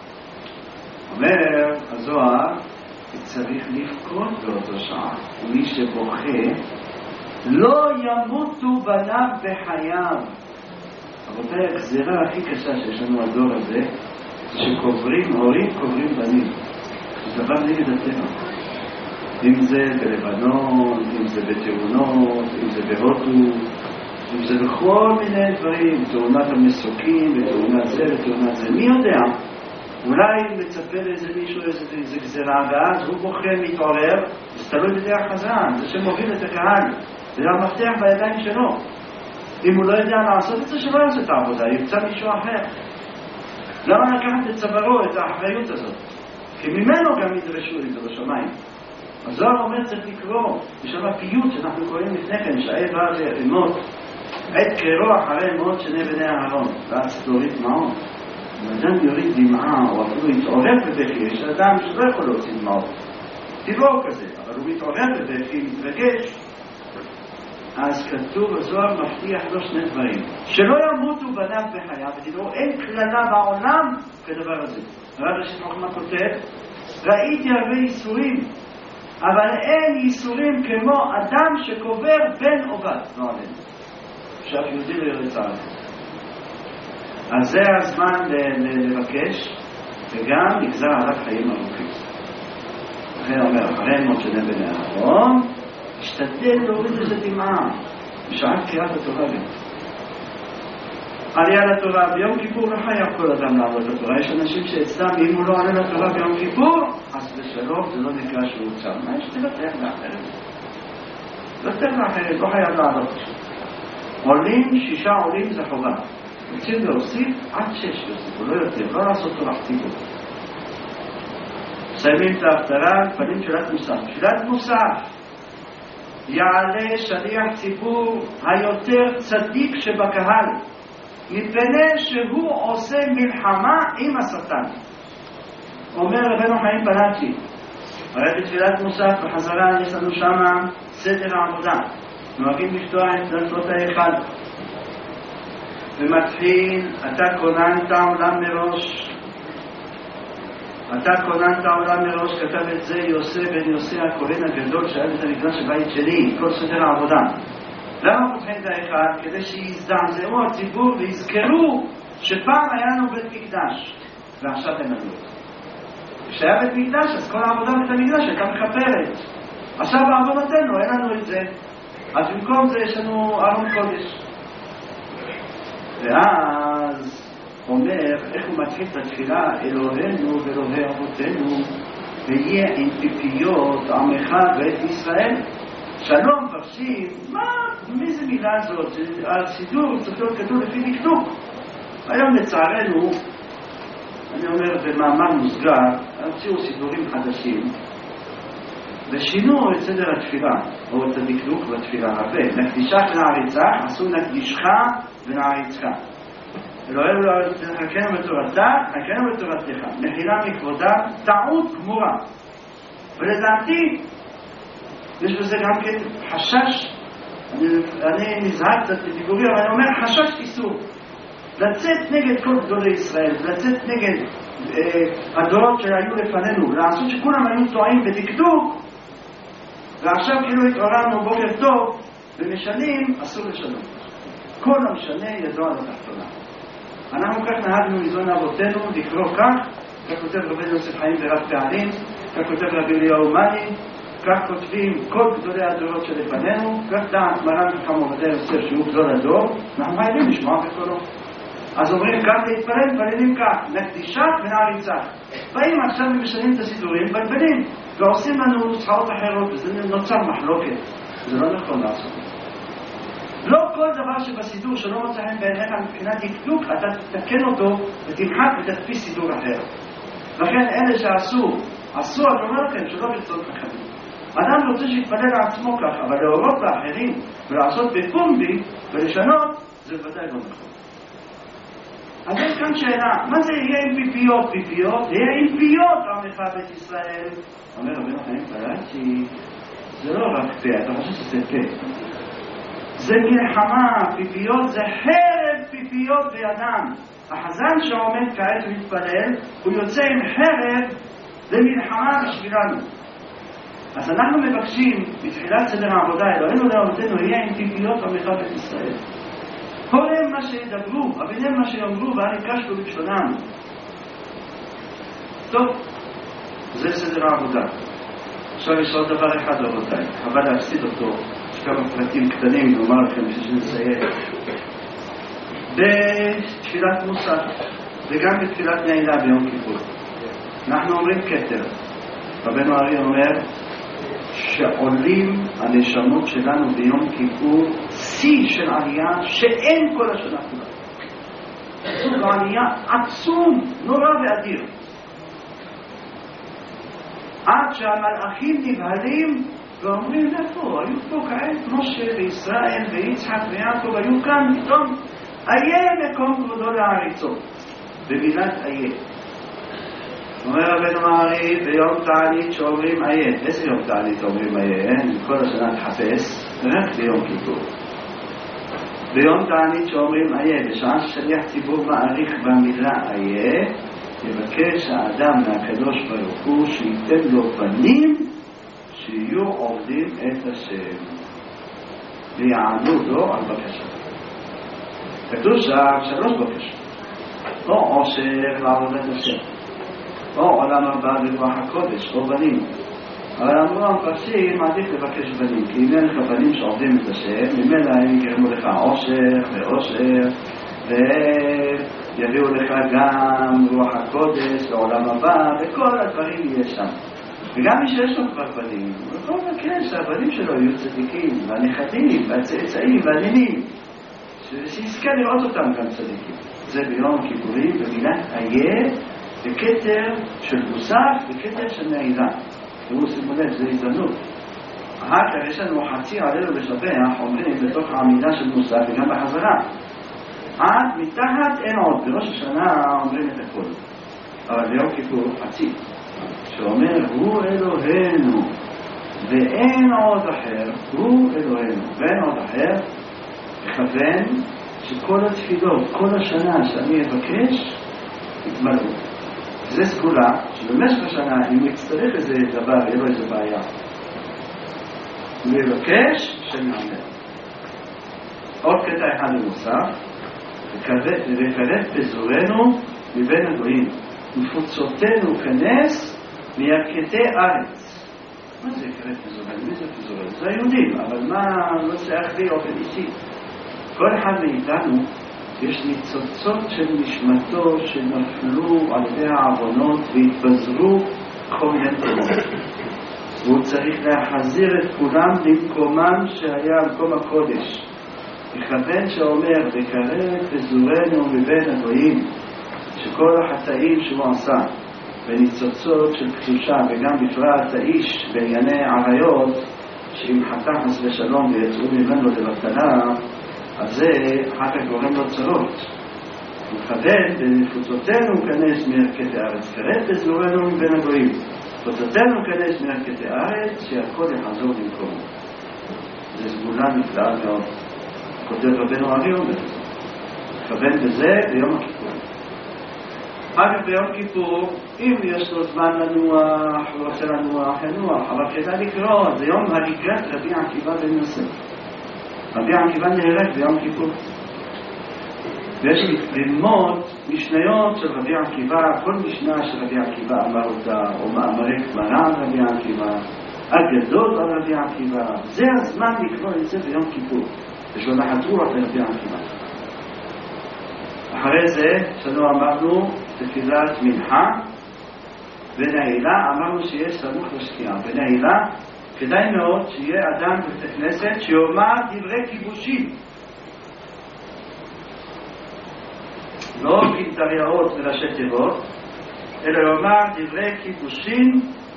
אומר הזוהר, צריך לבכות באותו שעה, ומי שבוכה לא ימותו בניו בחייו. רבותיי, הגזירה הכי קשה שיש לנו הדור הזה, שקוברים, הורים קוברים בנים. זה דבר נגד הטבע. אם זה בלבנון, אם זה בתאונות, אם זה בהודו, אם זה בכל מיני דברים, תאונת המסוקים, בתאונת זה, בתאונת זה, מי יודע? אולי מצפה לאיזה מישהו, איזה, איזה גזירה, ואז הוא בוכה, מתעורר, זה תלוי בידי החזן, זה שמוביל את הקהל, זה המפתח בידיים שלו. אם הוא לא יודע לעשות את זה, שלא יעשה את העבודה, ימצא מישהו אחר. למה לקחת את צווארו, את האחריות הזאת? כי ממנו גם ידרשו את זה בשמיים. הזוהר אומר צריך לקרוא, יש שם פיוט שאנחנו קוראים לפני כן, שהאל בא למות, עת קרוא אחרי מות שני בני אהרון, ואז תוריד דמעות. אם אדם יוריד דמעה, או אפילו יתעורר בבכי, יש אדם שלא יכול להוציא דמעות. טבעו כזה, אבל הוא מתעורר בבכי, מתרגש. אז כתוב, הזוהר מבטיח לו שני דברים. שלא ימותו בניו בחייו, ותראו, אין כללה בעולם כדבר הזה. הרב ראשית חוכמה כותב, ראיתי הרבה ייסורים, אבל אין ייסורים כמו אדם שקובר בן או בת. לא עלינו. שאף יהודי לא ירצה על זה. אז זה הזמן לבקש, וגם נגזר עליו חיים ארוכים. לכן אומר, אחרי מות שני בני אהרון, השתדל להוריד איזה דמעה, בשעת קריאת התורה גם. עלייה לתורה ביום כיפור לא חייב כל אדם לעבוד לתורה. יש אנשים שאצלם, אם הוא לא עלה לתורה ביום כיפור, אז בשלום זה לא נקרא שהוא צם. מה יש תוותר לאחרת? תוותר לאחרת, לא חייב לעלות. עולים, שישה עולים זה חובה. רוצים להוסיף עד שש יוסיפו, לא יותר, לא לעשות תורה חטיבו. מסיימים את ההפטרה, פנים תפילת מוסף. תפילת מוסף, יעלה שליח ציבור היותר צדיק שבקהל, מפני שהוא עושה מלחמה עם השטן. אומר רבנו חיים פלאצ'י, הרי בתפילת מוסף בחזרה יש לנו שם סדר העבודה. נוהגים לפתוח את דלתות ההיכל. ומתחיל, אתה כוננת עולם מראש. אתה כוננת עולם מראש, כתב את זה יוסף בן יוסף הכהן הגדול שהיה את המקדש הבית שלי, כל סדר העבודה. למה פותחים את ההיכל? כדי שיזדעזעו הציבור ויזכרו שפעם היה לנו בית מקדש ועכשיו אין לנו. כשהיה בית מקדש אז כל העבודה בית המקדש הייתה מכפרת. עכשיו בעבודתנו אין לנו את זה, אז במקום זה יש לנו ארון קודש. ואז אומר, איך הוא מתחיל את התפילה, אלוהינו ואלוהי אבותינו, ויהיה עם פיפיות עמך ואת ישראל, שלום מפרשים, מה, מי זה מילה הזאת? הסידור צריך להיות כתוב לפי דקדוק. היום לצערנו, אני אומר במאמר מוסגר, הוציאו סידורים חדשים, ושינו את סדר התפילה, או את הדקדוק בתפילה הרבה. נקדישך ונעריצך, עשו נקדישך ונעריצך. אלוהינו חלקנו בתורתה, חלקנו בתורתך. מחילה מכבודה, טעות גמורה. ולדעתי, יש בזה גם כן חשש, אני, אני נזהר קצת בדיבורי, אבל אני אומר חשש איסור. לצאת נגד כל גדולי ישראל, לצאת נגד אה, הדורות שהיו לפנינו, לעשות שכולם היו טועים בדקדוק, ועכשיו כאילו התעוררנו בוקר טוב, ומשנים, אסור לשנות. כל המשנה ידוע על התחתונה. אנחנו כך נהגנו מזון אבותינו לקרוא כך, כך כותב רבי יוסף חיים ורב פעלים, כך כותב רבי אליהו מאני, כך כותבים כל גדולי הדורות שלפנינו, כך דעת מרן חכם עובדיה יוסף שהוא גדול הדור, אנחנו חייבים לשמוע בקולו. אז אומרים כך להתפלל, מתפללים כך, נקדישך ונעריצך. באים עכשיו ומשנים את הסידורים, בלבלים, ועושים לנו נוסחאות אחרות, וזה נוצר מחלוקת. זה לא נכון לעשות. לא כל דבר שבסידור שלא מוצא חן בעיניך מבחינת דקדוק, אתה תתקן אותו ותמחק ותדפיס סידור אחר. לכן אלה שעשו, עשו, אני אומר לכם, שלא ברצות חכמים. אדם רוצה שיתפלל לעצמו כך, אבל להורות לאחרים ולעשות בפומבי ולשנות, זה ודאי לא נכון. אז יש כאן שאלה, מה זה יהיה עם פיפיות? פיפיות? יהיה עם פיות עמך בית ישראל. אומר רבי חיים פלאצ'י, זה לא רק פה, אתה חושב שזה פה. זה מלחמה, פיפיות זה חרב פיפיות בידם. החזן שעומד כעת ומתפלל, הוא יוצא עם חרב למלחמה בשבילנו. אז אנחנו מבקשים, בתחילת סדר העבודה, אלוהינו לאבותינו, יהיה עם פיפיות עמך בית ישראל. הורם מה שידברו, אביניהם מה שיאמרו, ואל יקשתו בלשונם. טוב, זה סדר העבודה. עכשיו יש עוד דבר אחד רבותיי, חבל להפסיד אותו, יש כמה פרטים קטנים, נאמר לכם בשביל לסיים. בתפילת מוסף, וגם בתפילת נעילה ביום כיפור, אנחנו אומרים כתר. רבנו ארי אומר שעולים הנשמות שלנו ביום כיפור שיא של עלייה שאין כל השנה כולה. זו עלייה עצום, נורא ואדיר. עד שהמלאכים נבהלים ואומרים איפה, היו פה כעת משה וישראל ויצחק ויעקב, היו כאן פתאום איה מקום כבודו לעריצות, במילת איה. אומר רבנו ארי ביום תענית שאומרים איה. איזה יום תענית אומרים איה? אין כל השנה תחפש, רק ביום כיפור. ביום תענית שאומרים איה, בשעה ששליח ציבור מעריך במילה איה, יבקש האדם מהקדוש ברוך הוא שייתן לו פנים שיהיו עובדים את השם ויענו לו על בקשה. כתוב שם שלוש בקשות, או עושר לעבודת השם, או עולם הבא ברוח הקודש, או בנים. אבל אמרו המפרשים, מעדיף לבקש בנים, כי אם אין לך בנים שעובדים את השם, ממילא הם יגרמו לך עושר ועושר, ויביאו לך גם רוח הקודש לעולם הבא, וכל הדברים יהיה שם. וגם מי שיש לו כבר בנים, הוא יכול לבקש שהבנים שלו יהיו צדיקים, והנכדים, והצאצאים, והנינים, שיזכה לראות אותם גם צדיקים. זה ביום כיפורים, במילת איה, בכתר של מוסף, בכתר של נעילה. תראו, שימו לב, זה הזדמנות. אחר כך יש לנו חצי עלינו לשבח, אומרים בתוך העמידה של מוסף וגם בחזרה. עד מתחת אין עוד, בראש השנה אומרים את הכל. אבל ביום כיפור חצי, שאומר הוא אלוהינו ואין עוד אחר, הוא אלוהינו ואין עוד אחר, מכוון שכל התפילות, כל השנה שאני אבקש, יתמלאו. זה סגולה שבמשך השנה, אם הוא יצטרך איזה דבר, יהיה לו איזה בעיה, הוא יבקש שנענה. עוד קטע אחד למוסף, וקרב פזורנו מבין הגויים, ופוצותינו כנס מירכתי ארץ. מה זה קרב פזורנו? מי זה פזורנו? זה היהודים, אבל מה לא שייך לי אופן אישי? כל אחד מאיתנו יש ניצוצות של נשמתו שנפלו על ידי העוונות והתבזרו כל מיני תמות. והוא צריך להחזיר את כולם למקומם שהיה על מקום הקודש. מכוון שאומר, וקרב וזורנו מבין הגויים, שכל החטאים שהוא עשה בניצוצות של קדושה, וגם בפרט האיש בענייני עריות, שאם חטא חס ושלום ויצאו ממנו לבטלה, אז זה אחר כך גורם לו צרות. מכוון בנפוצותינו כנס מערכת הארץ, קרב וזורנו מבין הגויים, נפוצותינו כנס מערכת הארץ, שהכל יחזור במקומו. זה סגולה נפלאה מאוד. כותב רבנו ארי אומר, מכוון בזה ביום הכיפור. אגב ביום כיפור, אם יש לו זמן לנוח, הוא רוצה לנוח, ינוח, אבל כדאי לקרוא, זה יום הריגת רבי עקיבא בן יוסף. רבי עקיבא נהרג ביום כיפור. ויש ללמוד משניות של רבי עקיבא, כל משנה של רבי עקיבא אמר אותה, או מאמרי גמרא על רבי עקיבא, הגדול על רבי עקיבא. זה הזמן לקרוא את זה ביום כיפור. בשביל לחתור על רבי עקיבא. אחרי זה, שלנו אמרנו, תפילת מנחה, ונעילה, אמרנו שיש סמוך לשקיעה. ונעילה, כדאי מאוד שיהיה אדם בבית הכנסת שיאמר דברי כיבושים. לא כתריות וראשי תיבות, אלא יאמר דברי כיבושים,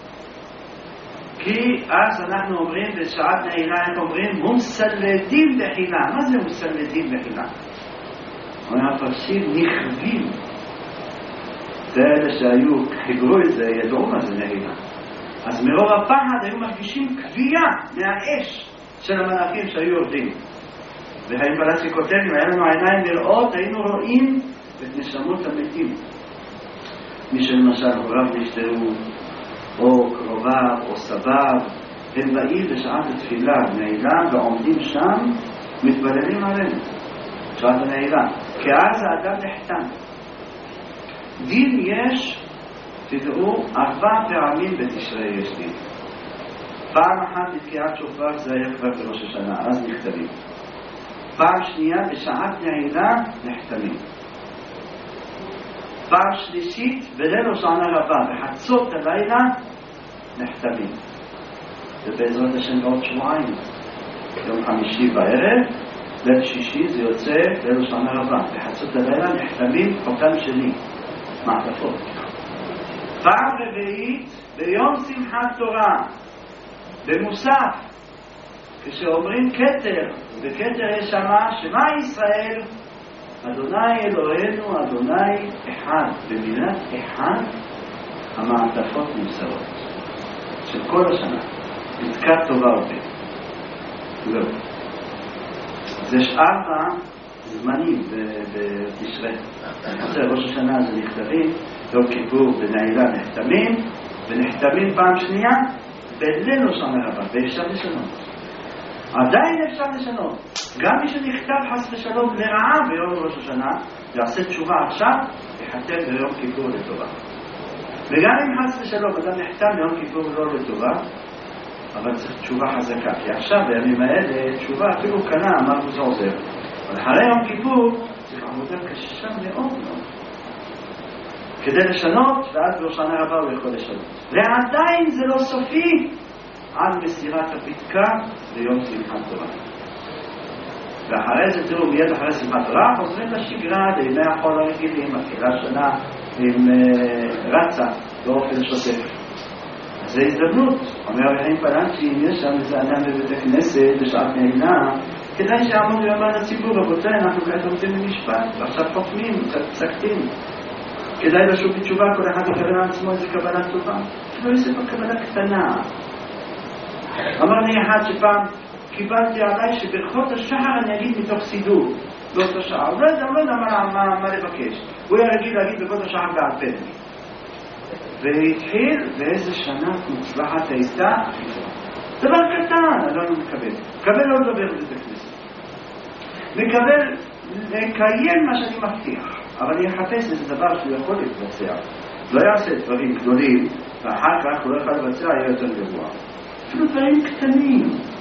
כי אז אנחנו אומרים בשעת נעילה, אנחנו אומרים מוסלדים בחילה. מה זה מוסלדים בחילה? אומר הפרשים נכווים. זה אלה שהיו, חיברו את זה, ידעו מה זה נעילה. אז מרוב הפחד היו מרגישים קביעה מהאש של המלאכים שהיו יורדים. והאם בלצי כותב, אם היה לנו עיניים לראות, היינו רואים את נשמות המתים. מי שלמשל הוריו נפטרו, או קרוביו, או סביו, הם באים בשעת התפילה, נעילה, ועומדים שם, מתבללים עלינו. שעת הנעילה. כי אז האדם נחתם. דין יש, תדעו, ארבע פעמים בתשרי יש דין. פעם אחת בתקיעת שופר זה היה כבר בראש השנה, אז נכתבים. פעם שנייה בשעת נעילה נחתמים. פעם שלישית בליל הושענא רבה, בחצות הלילה נחתמים. ובעזרת השם בעוד שבועיים, יום חמישי בערב, ליל שישי זה יוצא ליל הושענא רבה, בחצות הלילה נחתמים חותם שני, מעטפות. פעם רביעית ביום שמחת תורה, במוסף, כשאומרים כתר, בכתר יש שמה שמה ישראל, אדוני אלוהינו, אדוני אחד. במילת אחד המעטפות נמסרות של כל השנה, בדקת טובה ובית. לא. זה ארבע זמנים בתשרי. אחרי ראש השנה זה נכתבים, יום כיפור בנעילה נחתמים, ונחתמים פעם שנייה בליל הושענא רבה, ואפשר לשנות. עדיין אפשר לשנות. גם מי שנכתב חס ושלום לרעה ביום ראש השנה, יעשה תשובה עכשיו, יחתם ביום כיפור לטובה. וגם אם חס ושלום אדם נחתם ביום כיפור לא לטובה, אבל צריך תשובה חזקה. כי עכשיו בימים האלה תשובה אפילו קנה, אמרנו זה עוזר. אבל אחרי יום כיפור צריך עבודה קשה מאוד מאוד. כדי לשנות, ואז בראש השנה רבה הוא יכול לשנות. ועדיין זה לא סופי על מסירת הפתקה ביום שמחת תורה. ואחרי זה תראו, מיד אחרי שמחת תורה חוזרים לשגרה בימי החול הרגילים, מתחילה שנה עם uh, רצה באופן שוטף. אז זו הזדמנות. אומר רעים פלנצ'י, אם יש שם איזה אדם בבית הכנסת בשעת נעילה, כדאי שיעמוד ויאמר לציבור, רבותיי, אנחנו כעת עומדים במשפט, ועכשיו חותמים, פסקתים. כדאי לשוב בתשובה, כל אחד יקבל על עצמו איזו קבלה טובה. לא איזה קבלה קטנה. אמר לי אחד שפעם קיבלתי עליי שברכות השחר אני אגיד מתוך סידור, באותו שעה. הוא לא יודע, לא יודע מה, מה, מה לבקש. הוא היה רגיל להגיד ברכות השחר בעל פה. והתחיל, ואיזה שנה מוצלחת הייתה, דבר קטן, אדם לא מקבל. מקבל לא לדבר בבית הכנסת. מקבל לקיים מה שאני מבטיח. אבל אני אחפש איזה דבר שהוא יכול להתבצע. לא יעשה דברים גדולים, ואחר כך הוא לא יכול לבצע, יהיה יותר גבוה. אפילו דברים קטנים.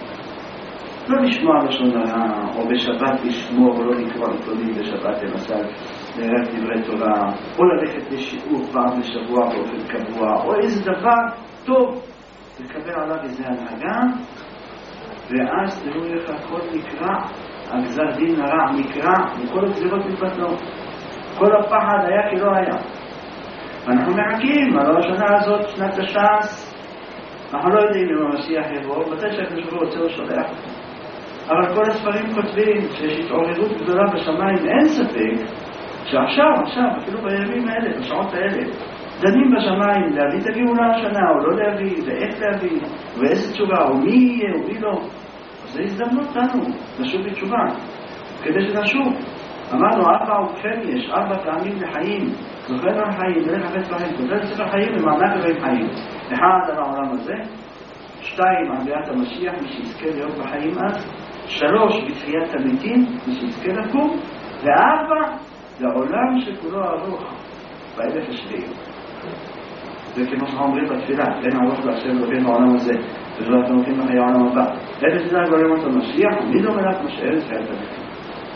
לא לשמוע לשון הרע, או בשבת לשמור, או לא לקרוא עיתונים בשבת, למשל, לערב דברי תורה, או ללכת לשיעור פעם בשבוע באופן קבוע, או איזה דבר טוב תקבל עליו איזה הנהגה, ואז תראו איך הכל נקרע, הגזר דין הרע נקרע, וכל הגזירות מתבטלו. כל הפחד היה כי לא היה. ואנחנו מחכים, על השנה הזאת, שנת הש"ס, אנחנו לא יודעים אם המשיח יבוא, מתי שהקדוש ברוך הוא רוצה או שולח. אבל כל הספרים כותבים שיש התעוררות גדולה בשמיים, אין ספק שעכשיו, עכשיו, אפילו בימים האלה, בשעות האלה, דנים בשמיים להביא את הגאולה השנה או לא להביא, ואיך להביא, ואיזה תשובה, או מי יהיה או מי לא. אז זו הזדמנות לנו לשוב בתשובה, כדי שנשוב. אמרנו, ארבע ובכן יש, ארבע טעמים לחיים, זוכר לחיים, דרך החץ בחיים, זוכר לספר חיים ומענק לחיים חיים. אחד על העולם הזה, שתיים על ביאת המשיח, מי שיזכה להיות בחיים אז, שלוש בתחיית המתים, מי שיזכה לקום, וארבע לעולם שכולו ארוך, באלף השביעי. זה כמו שאנחנו אומרים בתפילה, כן ארוך להשם אלוקים בעולם הזה, וזו אתם הולכים לחיי העולם הבא. אלף זה גולם אותו משיח, מי לא מלאק משאר תחיית המתים.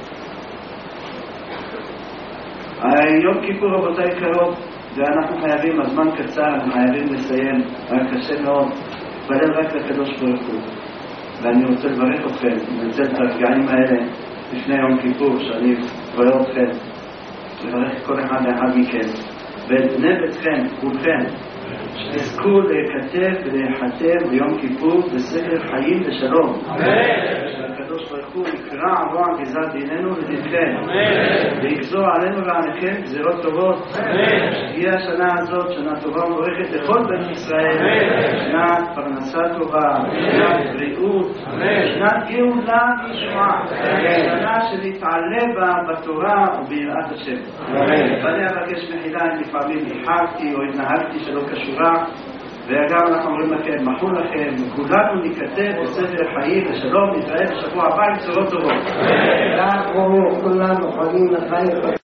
יום כיפור רבותיי קרוב, ואנחנו חייבים, הזמן קצר, אנחנו חייבים לסיים, היה קשה מאוד, תפלל רק לקדוש ברוך הוא. ואני רוצה לברך אתכם, לנצל את הרגעים האלה לפני יום כיפור, שאני מברך אתכם, לברך כל אחד ואחד מכם, ואת בני ביתכם, כולכם, שתזכו להיכתב ולהיחתם ביום כיפור בספר חיים ושלום. שהקדוש ברוך הוא יקרע רוע גזר דיננו לדינכם, ויגזור עלינו ועליכם גזירות טובות. שתהיה השנה הזאת שנה טובה ומבורכת לכל בית ישראל, שנת פרנסה טובה, שנת בריאות, שנת גאולה וישועה, שנה שנתעלה בה בתורה וביראת השם. ואני אבקש מחילה אם לפעמים איחרתי או התנהגתי שלא קשורה, וגם אנחנו אומרים לכם, מחו לכם, וכולנו ניכתב בספר חיים ושלום, נתראה בשבוע הבא עם בשורות טובות. כולנו חולים לחיים.